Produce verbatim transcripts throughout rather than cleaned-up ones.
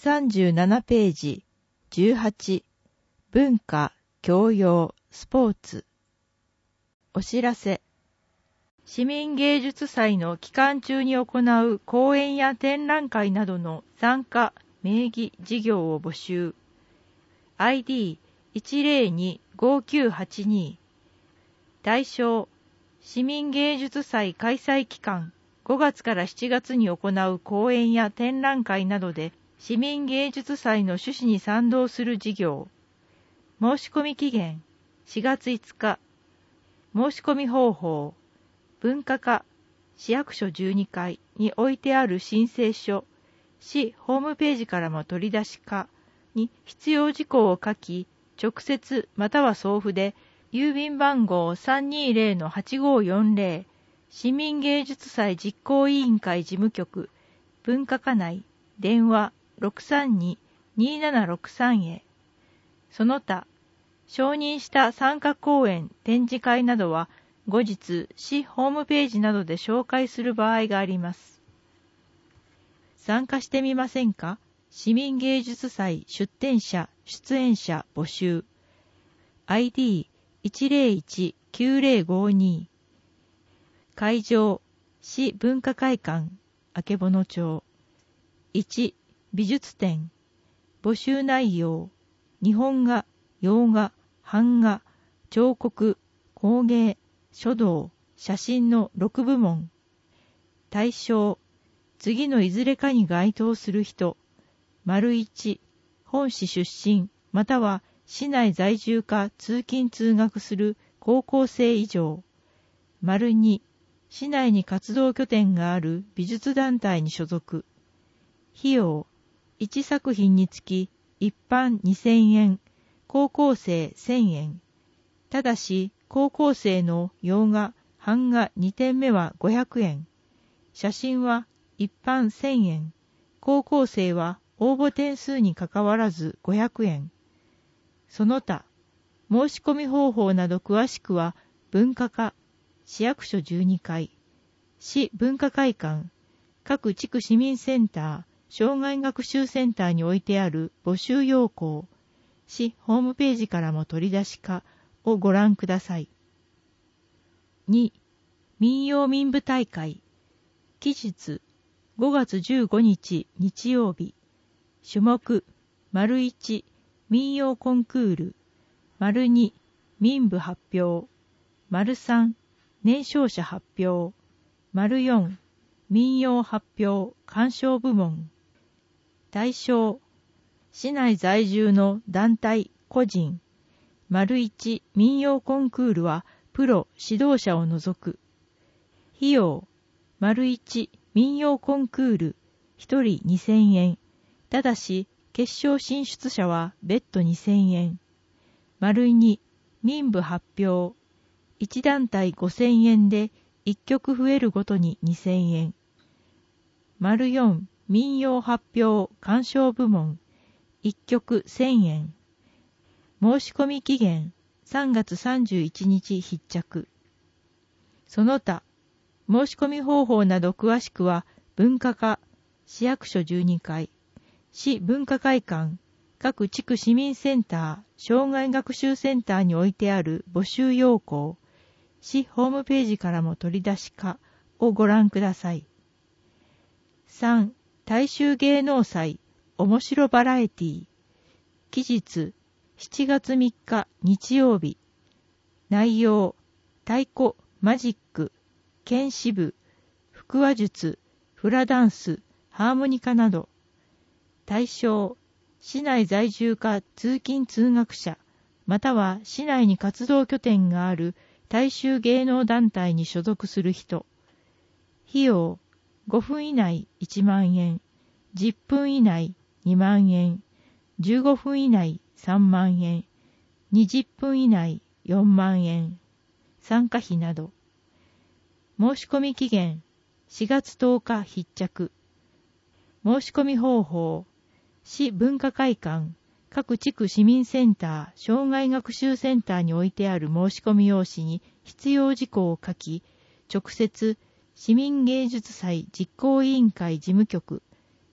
さんじゅうななページじゅうはち文化、教養、スポーツ。お知らせ。市民芸術祭の期間中に行う講演や展覧会などの参加、名義事業を募集。アイディーいちゼロにごきゅうはちに。対象、市民芸術祭開催期間、ごがつからしちがつに行う講演や展覧会などで、市民芸術祭の趣旨に賛同する事業。申し込み期限しがついつか。申し込み方法。文化課市役所じゅうにかいに置いてある申請書、市ホームページからも取り出し課に必要事項を書き、直接または送付で、郵便番号 さんにゼロのはちごよんゼロ 市民芸術祭実行委員会事務局文化課内電話 ろくさんに にーななろくさん へ。その他、承認した参加講演、展示会などは後日市ホームページなどで紹介する場合があります。参加してみませんか？市民芸術祭出展者、出演者募集。アイディーいちゼロいちきゅうゼロごに。会場、市文化会館、曙町。いち、美術展。募集内容、日本画、洋画、版画、彫刻、工芸、書道、写真のろくぶもん。対象、次のいずれかに該当する人。丸いち、本市出身、または市内在住か通勤通学する高校生以上。丸に、市内に活動拠点がある美術団体に所属。費用、いちさく品につき一般にせんえん、高校生せんえん。ただし、高校生の洋画、版画にてんめはごひゃくえん。写真は一般せんえん。高校生は応募点数にかかわらずごひゃくえん。その他、申し込み方法など詳しくは、文化課、市役所じゅうにかい、市文化会館、各地区市民センター、障害学習センターに置いてある募集要項、市ホームページからも取り出し課をご覧ください。に、民謡民舞大会。期日、ごがつじゅうごにち日曜日。種目、丸いち、民謡コンクール。丸に、民舞発表。丸さん、年少者発表。丸よん、民謡発表鑑賞部門。対象、市内在住の団体、個人。丸いち、民謡コンクールはプロ指導者を除く。費用、丸いち、民謡コンクール、ひとりにせんえん。ただし、決勝進出者は別途にせんえん。丸に、民舞発表。いち団体ごせんえんでいっきょく増えるごとににせんえん。丸よん、民謡発表鑑賞部門。いっきょくせんえん。申し込み期限さんがつさんじゅういちにち必着。その他、申し込み方法など詳しくは、文化課、市役所じゅうにかい、市文化会館、各地区市民センター、障害学習センターに置いてある募集要項、市ホームページからも取り出し課をご覧ください。さん、大衆芸能祭、面白バラエティ。期日、しちがつみっか日曜日。内容、太鼓、マジック、剣士部、腹話術、フラダンス、ハーモニカなど。対象、市内在住か通勤通学者、または市内に活動拠点がある大衆芸能団体に所属する人。費用、ごふん以内いちまんえん、じゅっぷん以内にまんえん、じゅうごふん以内さんまんえん、にじゅっぷん以内よんまんえん、参加費など。申し込み期限しがつとおか必着。申し込み方法、市文化会館、各地区市民センター、障害学習センターに置いてある申し込み用紙に必要事項を書き、直接市民芸術祭実行委員会事務局、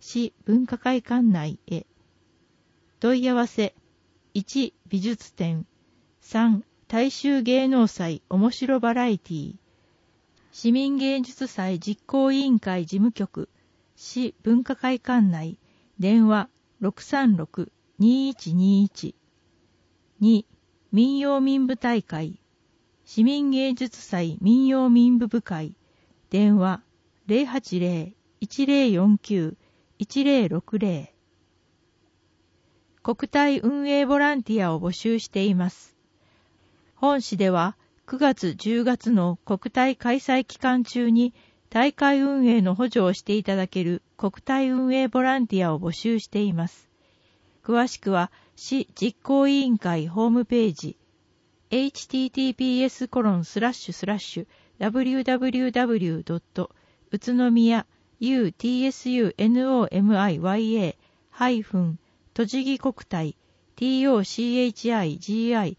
市文化会館内へ。問い合わせいち美術展、さん大衆芸能祭おもしろバラエティー、市民芸術祭実行委員会事務局、市文化会館内、電話 ろくさんろく にいちにいち。に民謡民舞大会、市民芸術祭民謡民舞部会、電話 ゼロはちゼロ いちゼロよんきゅう いちゼロろくゼロ。国体運営ボランティアを募集しています。本市ではくがつじゅうがつの国体開催期間中に大会運営の補助をしていただける国体運営ボランティアを募集しています。詳しくは市実行委員会ホームページ エイチティーティーピーエスコロンスラッシュスラッシュダブリューダブリューダブリュードット宇都宮 ユーティーエスユーエヌオーエムアイワイエー ハイフン栃木国体 トッ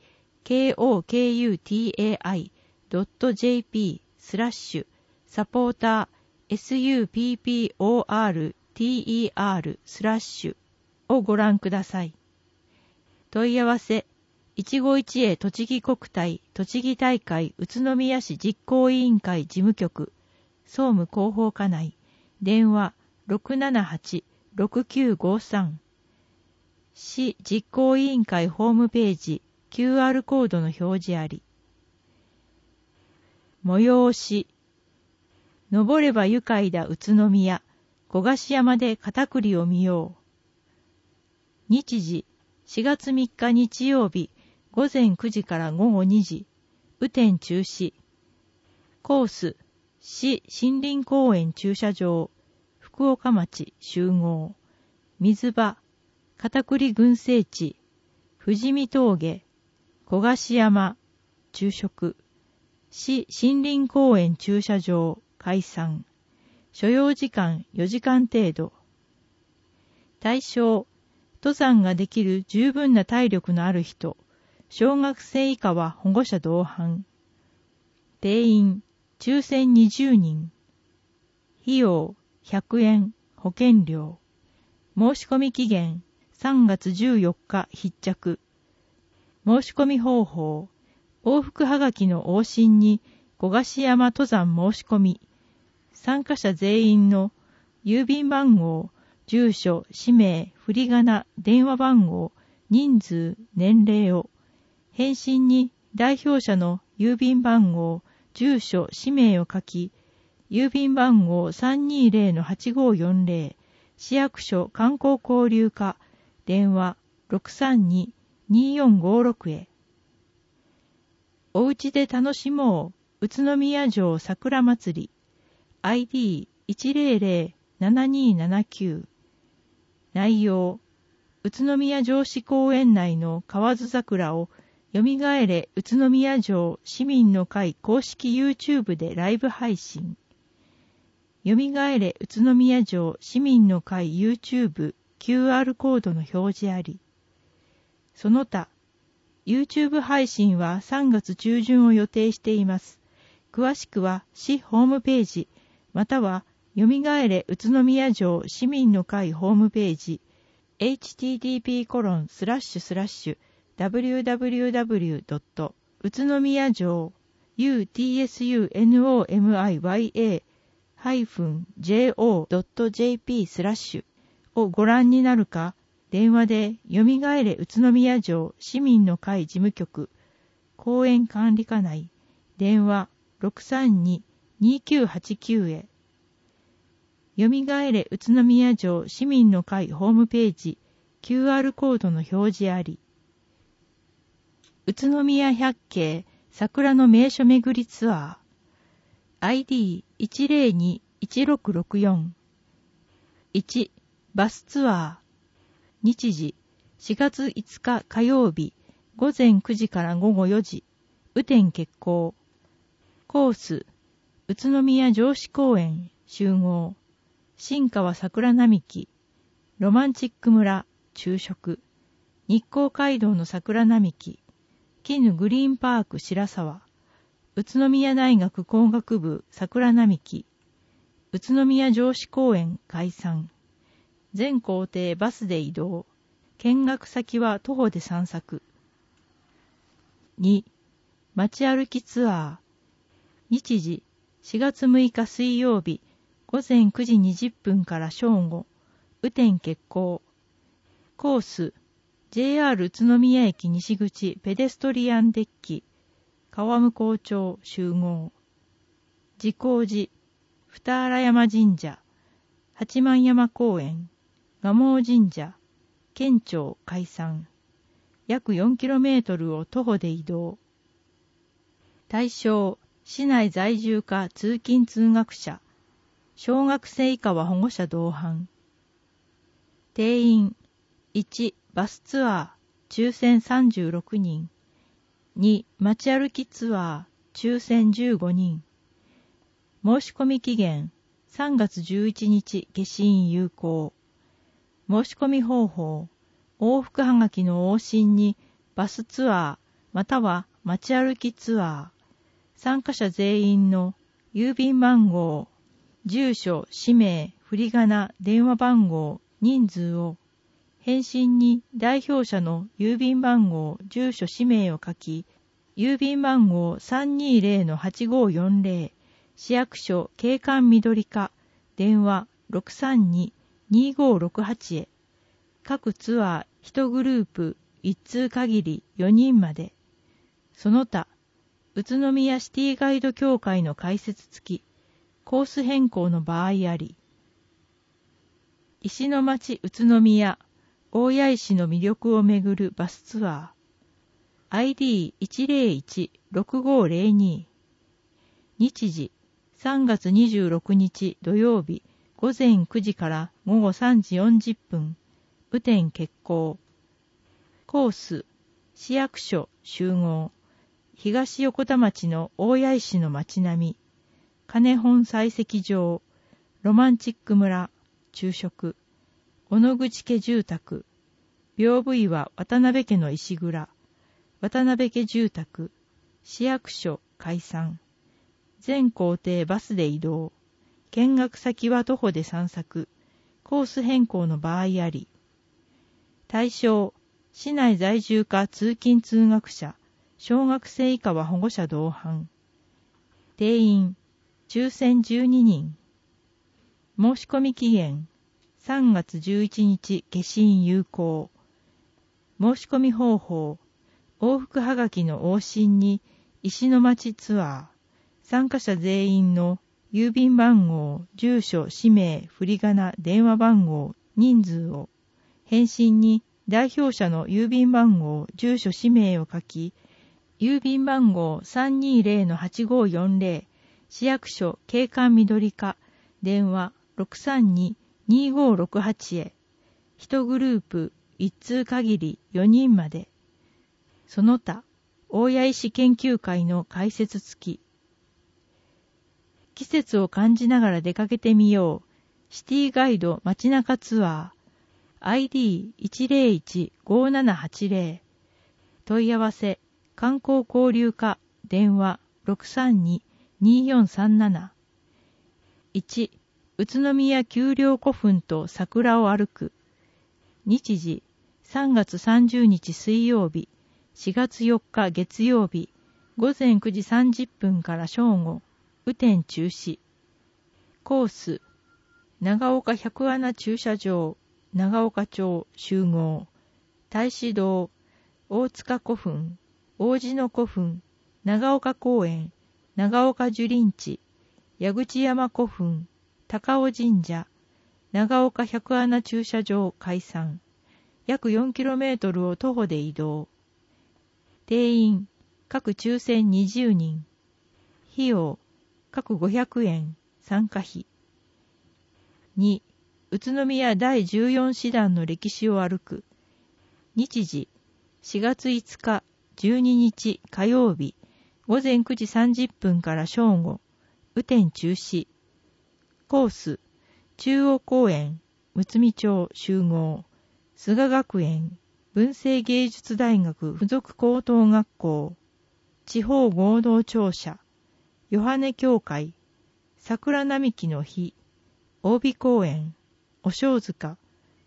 クスラッシュサポーター スユーピーピーオーアールティーイーアール スラッシュをご覧ください。問い合わせいちごいちえい栃木国体栃木大会宇都宮市実行委員会事務局総務広報課内電話 ろくななはち ろくきゅうごさん。市実行委員会ホームページ キューアール コードの表示あり。催し登れば愉快だ宇都宮小菓子山で片栗を見よう。日時しがつみっか日曜日午前くじから午後にじ、雨天中止。コース、市森林公園駐車場、福岡町集合。水場、片栗群生地、富士見峠、小菓子山、昼食。市森林公園駐車場、解散。所要時間よじかん程度。対象、登山ができる十分な体力のある人、小学生以下は保護者同伴。定員、抽選にじゅうにん。費用、ひゃくえん、保険料。申し込み期限、さんがつじゅうよっか必着。申し込み方法、往復はがきの往診に小菓子山登山申し込み。参加者全員の郵便番号、住所、氏名、振り仮名、電話番号、人数、年齢を。返信に代表者の郵便番号、住所、氏名を書き、郵便番号 さんにーぜろのはちごーよんぜろ、市役所観光交流課、電話 ろくさんに にーよんごーろく へ。おうちで楽しもう、宇都宮城桜祭り、アイディーいちぜろぜろななにーななきゅう。内容、宇都宮城址公園内の河津桜をよみがえれ宇都宮城市民の会公式 YouTube でライブ配信。よみがえれ宇都宮城市民の会 YouTube キューアール コードの表示あり。その他、YouTube 配信はさんがつ中旬を予定しています。詳しくは市ホームページ、またはよみがえれ宇都宮城市民の会ホームページ エイチティーティーピーコロンスラッシュスラッシュダブリューダブリューダブリュードット宇都宮城 ユーティーエスユーエヌオーエムアイワイエーハイフンジェーオードットジェーピー スラッシュをご覧になるか、電話でよみがえれ宇都宮城市民の会事務局公園管理課内電話 ろくさんに にーきゅうはちきゅう へ。よみがえれ宇都宮城市民の会ホームページ キューアール コードの表示あり。宇都宮百景桜の名所巡りツアー アイディーいちぜろに いちろくろくよん。いちバスツアー。日時しがついつか火曜日午前くじから午後よじ、雨天決行。コース宇都宮城址公園集合。新川桜並木、ロマンチック村昼食、日光街道の桜並木、絹グリーンパーク白沢、宇都宮大学工学部桜並木、宇都宮城址公園解散、 全行程バスで移動。見学先は徒歩で散策。に、街歩きツアー。日時、しがつむいか水曜日、ごぜんくじにじゅっぷんから正午。雨天決行。コース、ジェイアール 宇都宮駅西口ペデストリアンデッキ、川向町集合。慈光寺、二荒山神社、八幡山公園、蒲生神社、県庁解散。約 よんキロメートル を徒歩で移動。対象、市内在住か通勤通学者、小学生以下は保護者同伴。定員、いち、バスツアー、抽選さんじゅうろくにん。に、街歩きツアー、抽選じゅうごにん。申し込み期限、さんがつじゅういちにち消印有効。申し込み方法、往復はがきの往診にバスツアーまたは街歩きツアー、参加者全員の郵便番号、住所、氏名、振り仮名、電話番号、人数を、返信に代表者の郵便番号、住所、氏名を書き、郵便番号 さんにーぜろのはちごーよんぜろ、市役所景観緑課、電話 ろくさんにーにーごーろくはち へ、各ツアーいちグループいっ通限りよにんまで。その他、宇都宮シティガイド協会の開設付き、コース変更の場合あり。石町宇都宮、大谷石の魅力をめぐるバスツアー。アイディーいちぜろいちろくごーぜろに。日時、さんがつにじゅうろくにち土曜日、ごぜんくじからごごさんじよんじゅっぷん。雨天決行。コース、市役所集合。東横田町の大谷石の町並み。金本採石場。ロマンチック村。昼食。小野口家住宅。屏風井は渡辺家の石蔵。渡辺家住宅。市役所解散。全行程バスで移動。見学先は徒歩で散策。コース変更の場合あり。対象、市内在住か通勤通学者、小学生以下は保護者同伴。定員、抽選じゅうににん。申し込み期限、さんがつじゅういちにち消印有効。申し込み方法、往復はがきの往診に石町ツアー、参加者全員の郵便番号、住所、氏名、振り仮名、電話番号、人数を、返信に代表者の郵便番号、住所、氏名を書き、郵便番号 さんにーぜろのはちごーよんぜろ、市役所景観緑課、電話 ろくさんにーにーごーろくはち へ、いちグループいっ通限りよにんまで。その他、大谷石研究会の開設付き。季節を感じながら出かけてみよう。シティガイド街中ツアー。アイディーいちぜろいちごーななはちぜろ。問い合わせ、観光交流課、電話 ろくさんにーにーよんさんなな。いち、宇都宮丘陵古墳と桜を歩く。日時、さんがつさんじゅうにち水曜日、しがつよっか月曜日、ごぜんくじさんじゅっぷんから正午、雨天中止。コース、長岡百穴駐車場、長岡町集合、太子堂、大塚古墳、王子の古墳、長岡公園、長岡樹林地、矢口山古墳、高尾神社、長岡百穴駐車場解散。約 よんキロメートル を徒歩で移動。定員、各抽選にじゅうにん。費用、各ごひゃくえん、参加費。に、宇都宮だいじゅうよん師団の歴史を歩く。日時、しがついつかじゅうににち火曜日、ごぜんくじさんじゅっぷんから正午、雨天中止。コース、中央公園、むつみ町集合、菅学園、文政芸術大学附属高等学校、地方合同庁舎、ヨハネ教会、桜並木の日、大美公園、お正塚、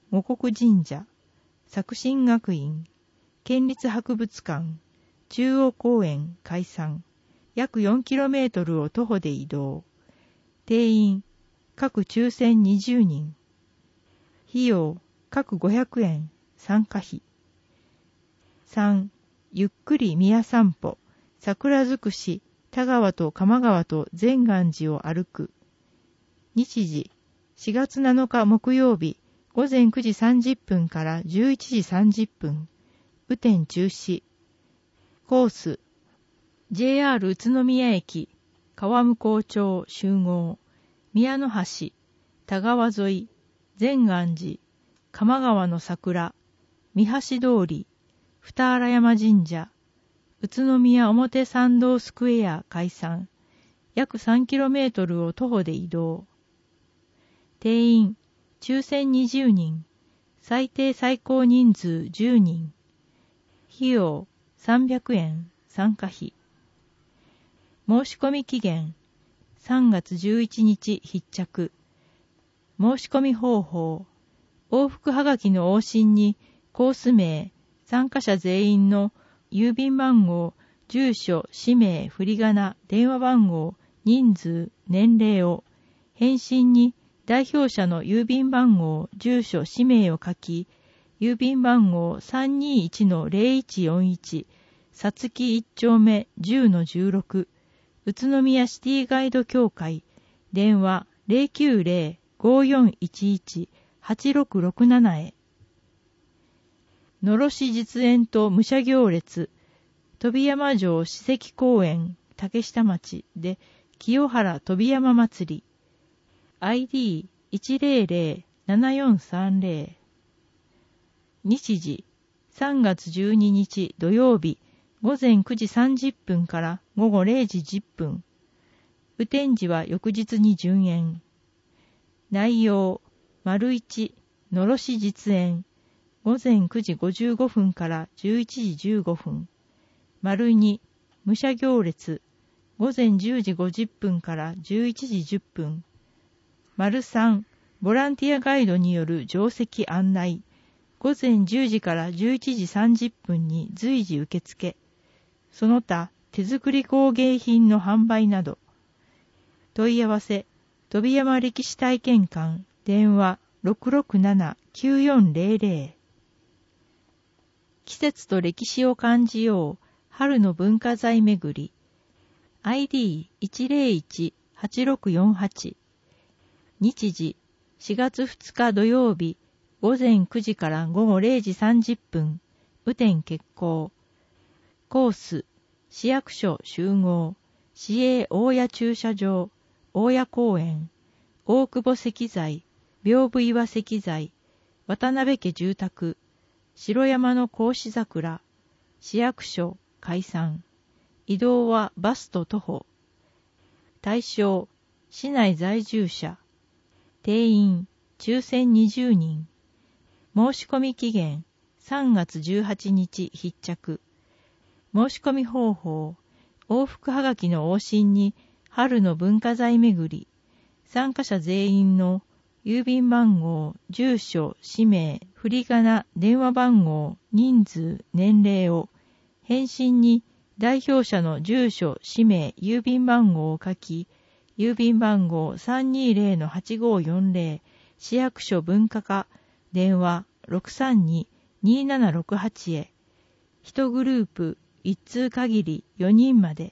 護国神社、作新学院、県立博物館、中央公園開山、約 よんキロメートル を徒歩で移動。定員、各抽選にじゅうにん。費用、各ごひゃくえん、参加費。さん、ゆっくり宮散歩、桜尽くし、田川と鎌川と善願寺を歩く。日時、しがつなのか木曜日、ごぜんくじさんじゅっぷんからじゅういちじさんじゅっぷん。雨天中止。コース、ジェイアール 宇都宮駅、川向町集合、宮の橋、田川沿い、善願寺、鎌川の桜、三橋通り、二荒山神社、宇都宮表参道スクエア開山、約 さんキロメートル を徒歩で移動。定員、抽選にじゅうにん、最低最高人数じゅうにん。費用、さんびゃくえん、参加費。申し込み期限、さんがつじゅういちにち必着。申し込み方法、往復はがきの往診に、コース名、参加者全員の郵便番号、住所、氏名、振り仮名、電話番号、人数、年齢を、返信に代表者の郵便番号、住所、氏名を書き、郵便番号 さんにいちのゼロいちよんいち、さつきいち丁目 じゅうのじゅうろく、宇都宮シティガイド協会、電話 ゼロきゅうゼロ ごよんいちいち はちろくろくなな へ。のろし実演と武者行列、飛山城史跡公園竹下町で清原飛山祭り、アイディーいちゼロゼロ ななよんさんゼロ。日時、さんがつじゅうににち土曜日、ごぜんくじさんじゅっぷんからごごれいじじゅっぷん。雨天時は翌日に順延。内容、丸いち、のろし実演。ごぜんくじごじゅうごふんからじゅういちじじゅうごふん。丸に、武者行列。ごぜんじゅうじごじゅっぷんからじゅういちじじゅっぷん。丸さん、ボランティアガイドによる定石案内。ごぜんじゅうじからじゅういちじさんじゅっぷんに随時受付。その他、手作り工芸品の販売など。問い合わせ、飛山歴史体験館、電話 ろくろくなな きゅうよんゼロゼロ。季節と歴史を感じよう、春の文化財めぐり。アイディーいちゼロいち はちろくよんはち。日時、しがつふつか土曜日、ごぜんくじからごごれいじさんじゅっぷん、雨天決行。コース、市役所集合、市営大谷駐車場、大谷公園、大久保石材、屏風岩石材、渡辺家住宅、城山の格子桜、市役所解散。移動はバスと徒歩。対象、市内在住者。定員、抽選にじゅうにん。申し込み期限、さんがつじゅうはちにち必着。申し込み方法、往復はがきの往診に春の文化財めぐり、参加者全員の郵便番号、住所、氏名、振り仮名、電話番号、人数、年齢を、返信に代表者の住所、氏名、郵便番号を書き、郵便番号 さんにゼロのはちごよんゼロ、市役所文化課、電話 ろくさんに にななろくはち へ。一グループ、一通限りよにんまで。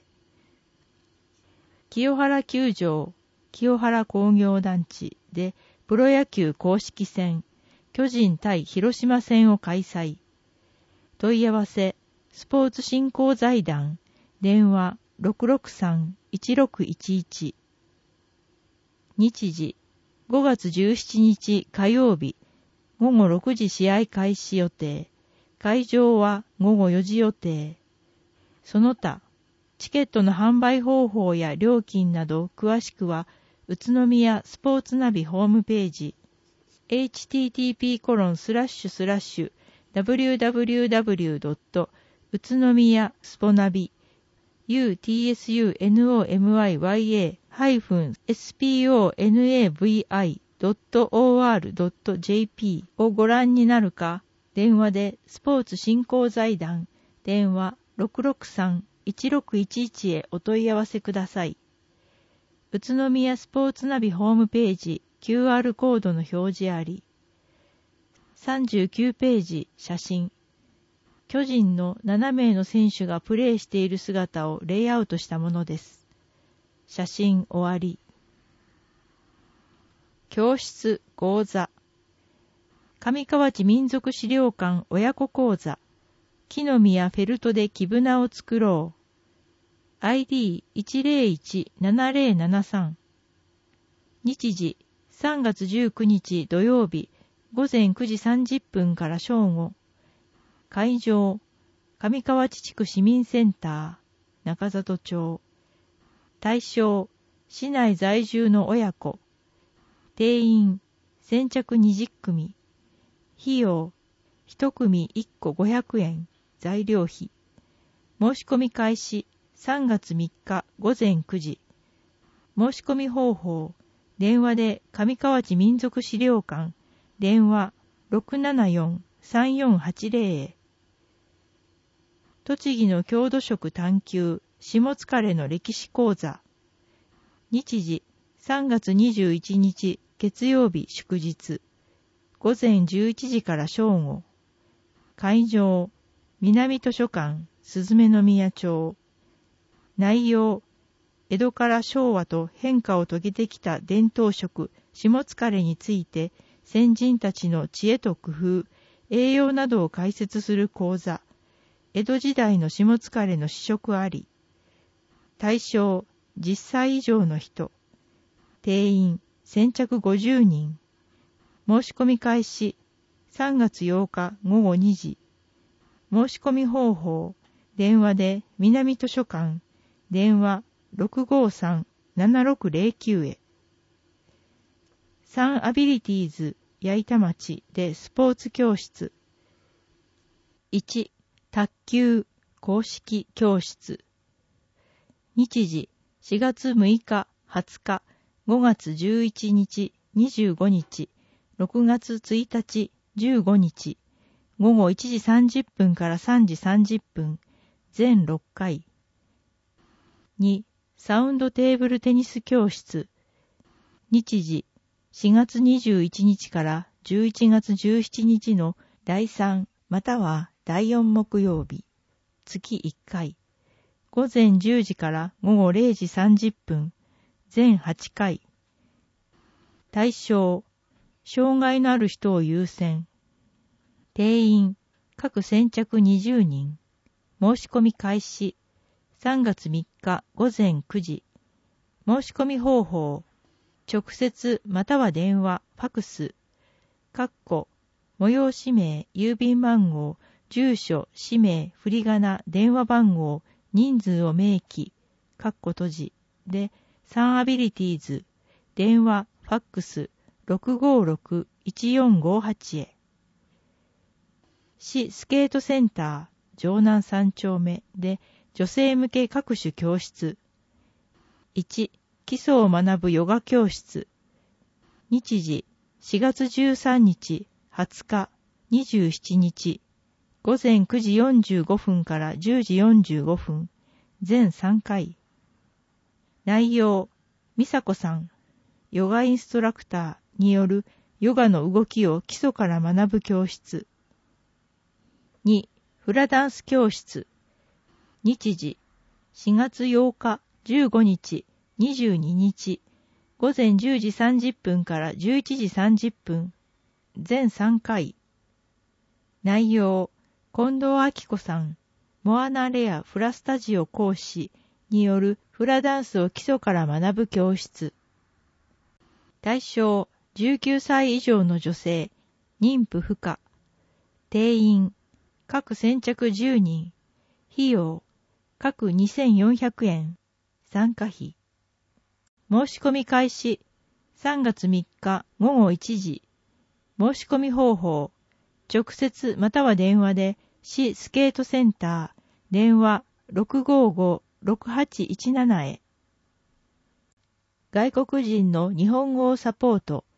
清原球場、清原工業団地でプロ野球公式戦、巨人対広島戦を開催。問い合わせ、スポーツ振興財団、電話 ろくろくさん いちろくいちいち。日時、ごがつじゅうしちにち火曜日、ごごろくじ試合開始予定。会場はごごよじ予定。その他、チケットの販売方法や料金など詳しくは、宇都宮スポーツナビホームページ、エイチティーティーピーコロンスラッシュスラッシュダブリューダブリューダブリュードット宇都宮スポナビ ユーティーエスユーノミヤ ハイフン スポナビドットオーアールドットジェーピー をご覧になるか、電話でスポーツ振興財団電話 ろくろくさん いちろくいちいち へお問い合わせください。宇都宮スポーツナビホームページ キューアール コードの表示あり。さんじゅうきゅうページ写真。巨人のななめいの選手がプレーしている姿をレイアウトしたものです。写真終わり。教室講座。上河内民族資料館親子講座。木の実やフェルトで木舟を作ろう。アイディーいちゼロいちななゼロななさん。日時さんがつじゅうくにち土曜日ごぜんくじさんじゅっぷんから正午。会場上河内地区市民センター中里町。対象市内在住の親子。定員先着にじゅっくみ。費用いちくみいっこごひゃくえん。材料費。申し込み開始さんがつみっかごぜんくじ。申し込み方法電話で上河内民族資料館電話 ろくななよんさんよんはちゼロ へ。栃木の郷土食探求下疲の歴史講座。日時さんがつにじゅういちにち月曜日祝日ごぜんじゅういちじから正午。会場南図書館すずめの宮町。内容江戸から昭和と変化を遂げてきた伝統食下疲について先人たちの知恵と工夫栄養などを解説する講座。江戸時代の下疲の試食あり。対象じゅっさい以上の人。定員先着ごじゅうにん。申し込み開始さんがつようかごごにじ。申し込み方法電話で南図書館電話 ろくごさんななろくゼロきゅう へ。サンアビリティーズ矢板町でスポーツ教室。いち卓球公式教室。日時しがつむいかはつかごがつじゅういちにちにじゅうごにちろくがつついたちじゅうごにちごごいちじさんじゅっぷんからさんじさんじゅっぷん全ろっかい。にサウンドテーブルテニス教室。日時しがつにじゅういちにちからじゅういちがつじゅうしちにちのだいさんまたはだいよん木曜日月いっかいごぜんじゅうじからごごれいじさんじゅっぷん全はちかい。対象障害のある人を優先。定員各先着にじゅうにん。申し込み開始さんがつみっかごぜんくじ。申し込み方法直接または電話ファクス括弧催し名郵便番号住所氏名振り仮名電話番号人数を明記括弧閉じでサンアビリティーズ電話ファックス ろくごろくいちよんごはち へ。市スケートセンター城南さんちょうめで女性向け各種教室。いち基礎を学ぶヨガ教室。日時しがつじゅうさんにちはつかにじゅうしちにちごぜんくじよんじゅうごふんからじゅうじよんじゅうごふん全さんかい。内容美佐子さんヨガインストラクターによるヨガの動きを基礎から学ぶ教室。にフラダンス教室。日時しがつようかじゅうごにちにじゅうににちごぜんじゅうじさんじゅっぷんからじゅういちじさんじゅっぷん全さんかい。内容近藤明子さんモアナレアフラスタジオ講師によるフラダンスを基礎から学ぶ教室。対象じゅうきゅうさい以上の女性妊婦不可。定員各先着じゅうにん。費用各にせんよんひゃくえん。参加費。申し込み開始さんがつみっかごごいちじ。申し込み方法直接または電話で市スケートセンター電話 ろくごごろくはちいちなな へ。外国人の日本語をサポート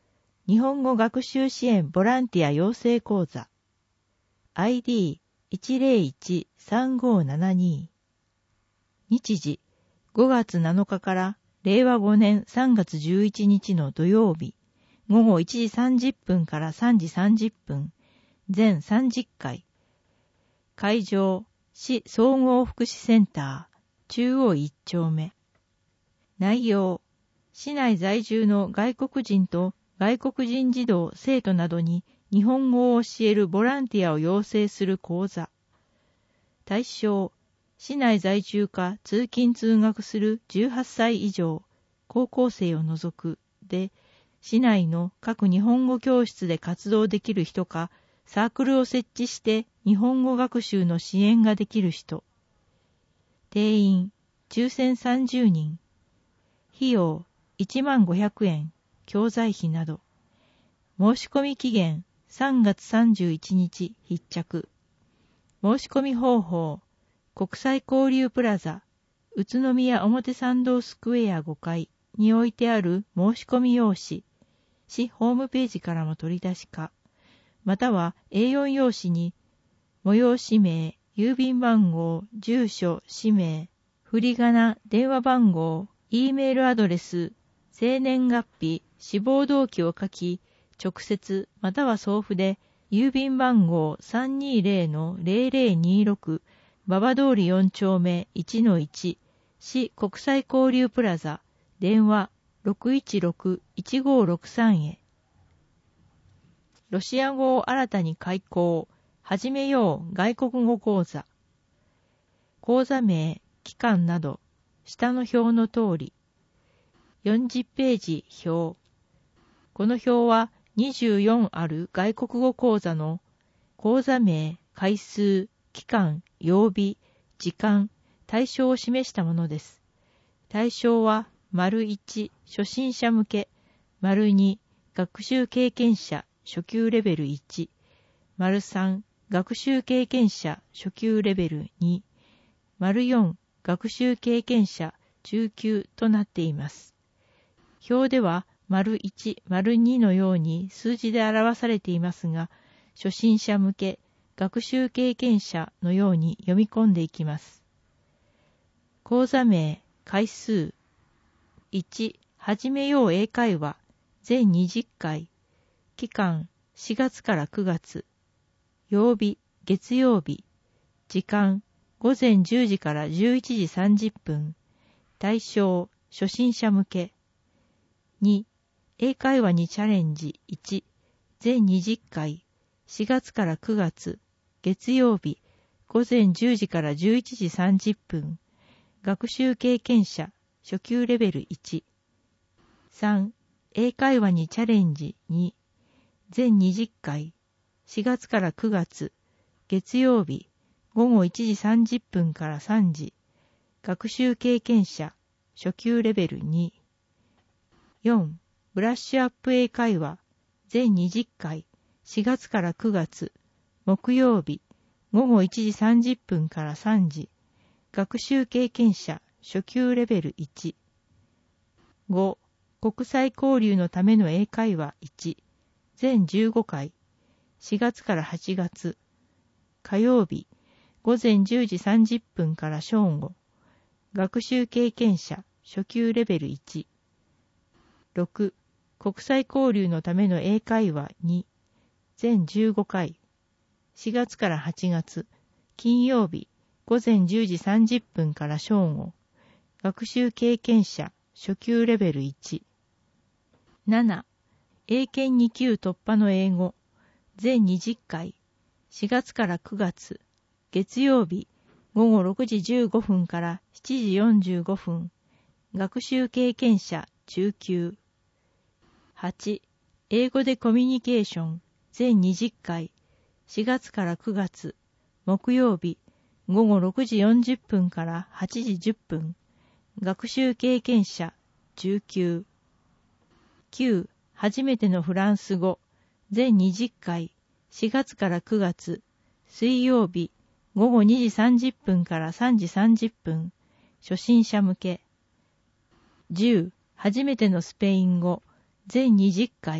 日本語学習支援ボランティア養成講座 アイディーいちゼロいちさんごななに 日時ごがつなのかかられいわごねんさんがつじゅういちにちの土曜日ごごいちじさんじゅっぷんからさんじさんじゅっぷん全さんじゅっかい会場市総合福祉センター中央いっちょうめ内容市内在住の外国人と外国人児童生徒などに日本語を教えるボランティアを養成する講座対象市内在住か通勤通学するじゅうはっさい以上高校生を除くで市内の各日本語教室で活動できる人かサークルを設置して日本語学習の支援ができる人定員抽選さんじゅうにん費用いちまんごひゃくえん教材費など申し込み期限さんがつさんじゅういちにち必着申し込み方法国際交流プラザ宇都宮表参道スクエアごかいに置いてある申し込み用紙市ホームページからも取り出しかまたは エーよん 用紙に催し名郵便番号住所氏名振り仮名電話番号 E メールアドレス生年月日志望動機を書き直接または送付で郵便番号 さんにゼロのゼロゼロにろく 馬場通りよんちょうめ いちのいち 市国際交流プラザ電話 ろくいちろくいちごろくさん へロシア語を新たに開講始めよう外国語講座講座名期間など下の表の通りよんじゅっページ表この表はにじゅうよんある外国語講座の講座名回数期間曜日時間対象を示したものです対象は丸いち初心者向け丸に学習経験者初級レベルいち丸さん学習経験者初級レベルに丸よん学習経験者中級となっています表では丸いち、丸にのように数字で表されていますが、初心者向け、学習経験者のように読み込んでいきます。講座名、回数。いち、始めよう英会話、全にじゅっかい。期間、しがつからくがつ。曜日、月曜日。時間、ごぜんじゅうじからじゅういちじさんじゅっぷん。対象、初心者向け。に、英会話にチャレンジいち、全にじゅっかい、しがつからくがつ、月曜日、ごぜんじゅうじからじゅういちじさんじゅっぷん、学習経験者、初級レベルいち。さん、英会話にチャレンジに、全にじゅっかい、しがつからくがつ、月曜日、ごごいちじさんじゅっぷんからさんじ、学習経験者、初級レベルに。よん、ブラッシュアップ英会話、全にじゅっかい、しがつからくがつ、木曜日、ごごいちじさんじゅっぷんからさんじ、学習経験者、初級レベルいち。ご、国際交流のための英会話いち、全じゅうごかい、しがつからはちがつ、火曜日、ごぜんじゅうじさんじゅっぷんから正午、学習経験者、初級レベルいち。ろく、国際交流のための英会話に、全じゅうごかい、しがつからはちがつ、金曜日、ごぜんじゅうじさんじゅっぷんから正午、学習経験者、初級レベルいち。なな、英検にきゅう突破の英語、全にじゅっかい、しがつからくがつ、月曜日、ごごろくじじゅうごふんからしちじよんじゅうごふん、学習経験者、中級。はち、英語でコミュニケーション、全にじゅっかい、しがつからくがつ、木曜日、ごごろくじよんじゅっぷんからはちじじゅっぷん、学習経験者、中級。きゅう、初めてのフランス語、全にじゅっかい、しがつからくがつ、水曜日、ごごにじさんじゅっぷんからさんじさんじゅっぷん、初心者向け。じゅう、初めてのスペイン語、全にじゅっかい、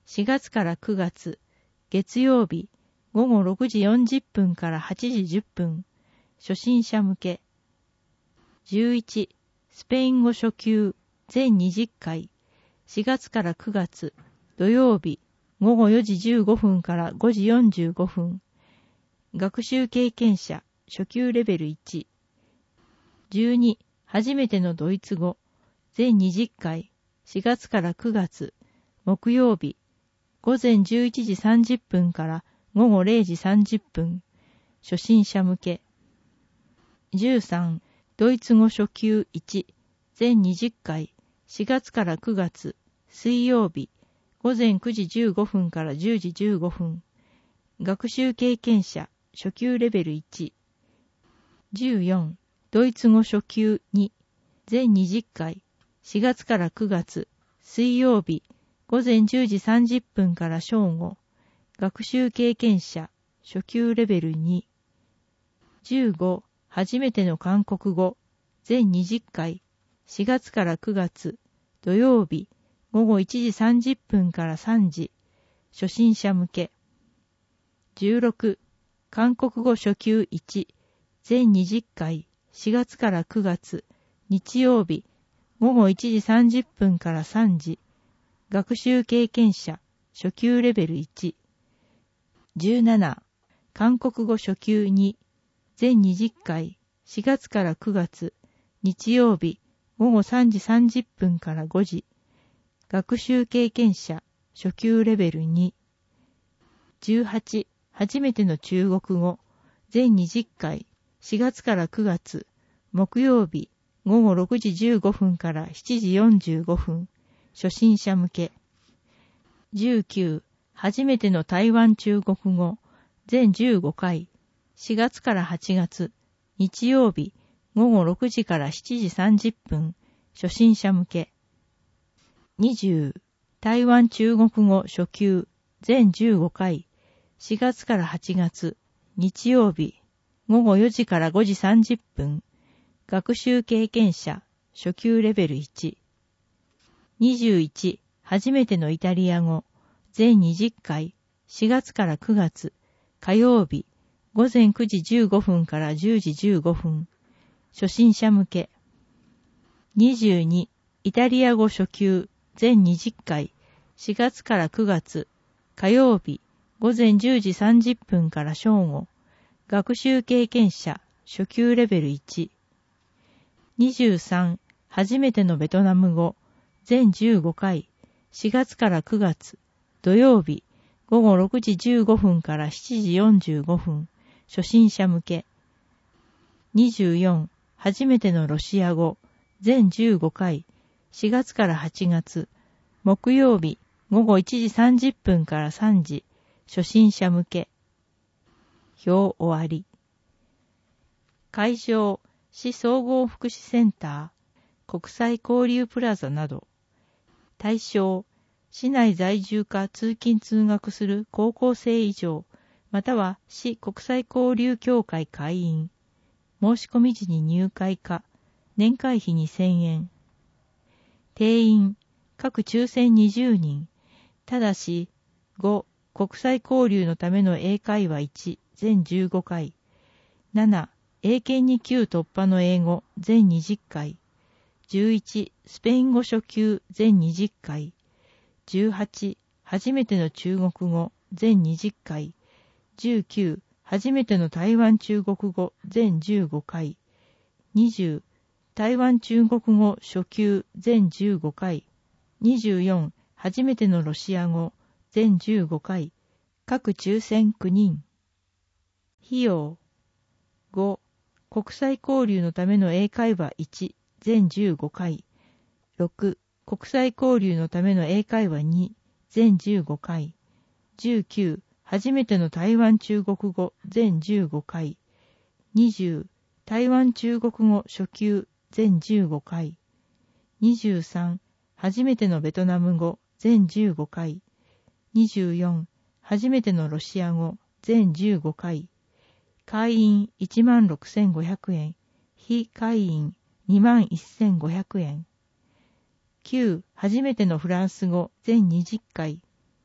しがつからくがつ、月曜日、ごごろくじよんじゅっぷんからはちじじゅっぷん、初心者向け。じゅういち、スペイン語初級全にじゅっかい、しがつからくがつ、土曜日、ごごよじじゅうごふんからごじよんじゅうごふん、学習経験者初級レベルいち。じゅうに、初めてのドイツ語全にじゅっかい、しがつからくがつ、木曜日、ごぜんじゅういちじさんじゅっぷんからごごれいじさんじゅっぷん、初心者向け。じゅうさん、ドイツ語初級いち、全にじゅっかい、しがつからくがつ、水曜日、ごぜんくじじゅうごふんからじゅうじじゅうごふん、学習経験者初級レベルいち。じゅうよん、ドイツ語初級に、全にじゅっかい、しがつからくがつ、水曜日、ごぜんじゅうじさんじゅっぷんから正午、学習経験者初級レベルに。じゅうご、初めての韓国語全にじゅっかい、しがつからくがつ、土曜日、ごごいちじさんじゅっぷんからさんじ、初心者向け。じゅうろく、韓国語初級いち、全にじゅっかい、しがつからくがつ、日曜日、ごごいちじさんじゅっぷんからさんじ、学習経験者初級レベルいち。じゅうなな、韓国語初級に、全にじゅっかい、しがつからくがつ、日曜日、ごごさんじさんじゅっぷんからごじ、学習経験者初級レベルに。じゅうはち、初めての中国語全にじゅっかい、しがつからくがつ、木曜日、ごごろくじじゅうごふんからしちじよんじゅうごふん、初心者向け。じゅうきゅう、初めての台湾中国語全じゅうごかい、しがつからはちがつ、日曜日、ごごろくじからしちじさんじゅっぷん、初心者向け。にじゅう、台湾中国語初級全じゅうごかい、しがつからはちがつ、日曜日、ごごよじからごじさんじゅっぷん、学習経験者初級レベルいち。にじゅういち、初めてのイタリア語全にじゅっかい、しがつからくがつ、火曜日、ごぜんくじじゅうごふんからじゅうじじゅうごふん、初心者向け。にじゅうに、イタリア語初級全にじゅっかい、しがつからくがつ、火曜日、ごぜんじゅうじさんじゅっぷんから正午、学習経験者初級レベルいち。にじゅうさん、初めてのベトナム語全じゅうごかい、しがつからくがつ、土曜日、ごごろくじじゅうごふんからしちじよんじゅうごふん、初心者向け。にじゅうよん、初めてのロシア語全じゅうごかい、しがつからはちがつ、木曜日、ごごいちじさんじゅっぷんからさんじ、初心者向け。表終わり。会場、市総合福祉センター、国際交流プラザなど。対象、市内在住か通勤通学する高校生以上、または市国際交流協会会員。申し込み時に入会か、年会費にせんえん。定員、各抽選にじゅうにん。ただし、ご、国際交流のための英会話いち、全じゅうごかい。なな、英検に級突破の英語全にじゅっかい。じゅういち、スペイン語初級全にじゅっかい。じゅうはち、初めての中国語全にじゅっかい。じゅうきゅう、初めての台湾中国語全じゅうごかい。にじゅう、台湾中国語初級全じゅうごかい。にじゅうよん、初めてのロシア語全じゅうごかい。各抽選きゅうにん。費用。ご、国際交流のための英会話いち、全じゅうごかい。ろく、国際交流のための英会話に、全じゅうごかい。じゅうきゅう、初めての台湾中国語全じゅうごかい。にじゅう、台湾中国語初級全じゅうごかい。にじゅうさん、初めてのベトナム語全じゅうごかい。にじゅうよん、初めてのロシア語全じゅうごかい。会員いちまんろくせんごひゃくえん、非会員にまんせんごひゃくえん。きゅう、初めてのフランス語全にじゅっかい、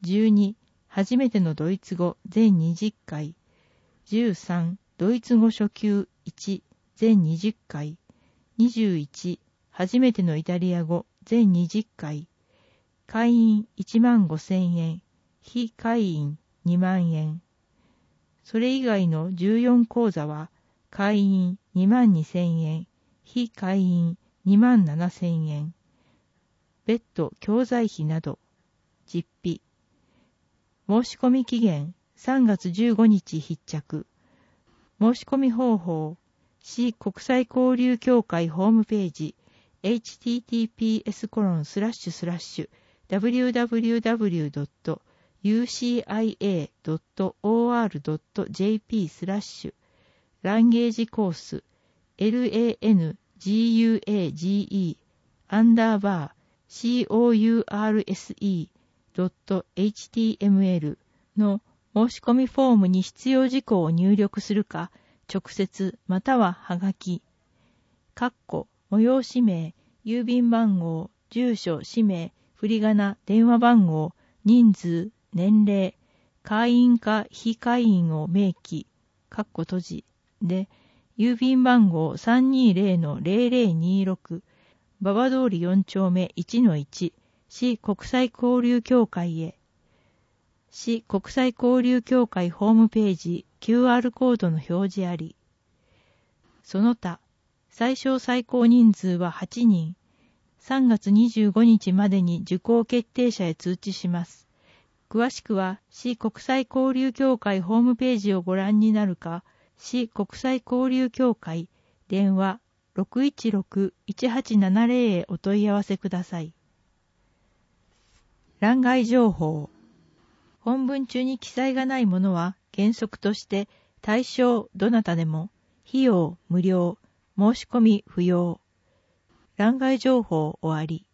じゅうに、初めてのドイツ語全にじゅっかい。じゅうさん、ドイツ語初級いち全にじゅっかい。にじゅういち、初めてのイタリア語全にじゅっかい。会員いちまんごせんえん、非会員にまんえん。それ以外のじゅうよん講座は、会員にまんにせんえん、非会員にまんななせんえん。別途教材費など、実費。申し込み期限さんがつじゅうごにち必着。申し込み方法、市国際交流協会ホームページ、エイチティーティーピーエスコロンスラッシュスラッシュダブリューダブリューダブリュードットユーシーアイエードットオーアールドットジェーピー スラッシュランゲージコース エルエーエヌジーユーエージーイー アンダーバー シーオーユーアールエスイー ドットエイチティーエムエル の申し込みフォームに必要事項を入力するか、直接またははがき、括弧催し名、郵便番号、住所、氏名、振り仮名、電話番号、人数、年齢、会員か非会員を明記、括弧閉じで、郵便番号 さんにーぜろのぜろぜろにーろく、馬場通りよん丁目 いちのいち、市国際交流協会へ。市国際交流協会ホームページ キューアール コードの表示あり。その他、最小最高人数ははちにん。さんがつにじゅうごにちまでに受講決定者へ通知します。詳しくは、市国際交流協会ホームページをご覧になるか、市国際交流協会電話 ろくいちろく いちはちななぜろ へお問い合わせください。欄外情報。本文中に記載がないものは原則として対象どなたでも費用無料、申し込み不要。欄外情報終わり。